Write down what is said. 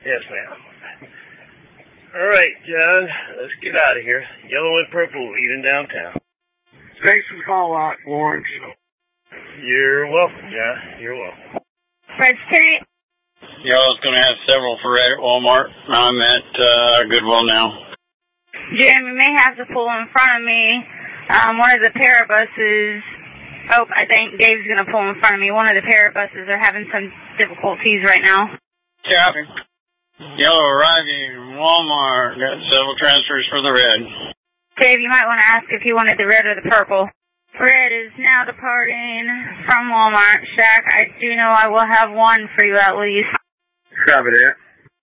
Yes, ma'am. All right, John, let's get out of here. Yellow and purple leaving downtown. Thanks for the call out, Lawrence. You're welcome, John. You're welcome. Fred Street. Yellow's going to have several for Red at Walmart. I'm at Goodwill now. Jeremy may have to pull in front of me. One of the Parabuses. Oh, I think Dave's going to pull in front of me. One of the Parabuses are having some difficulties right now. Copy. Yellow arriving in Walmart. Got several transfers for the Red. Dave, you might want to ask if he wanted the red or the purple. Red is now departing from Walmart. Shaq, I do know I will have one for you at least. Copy that.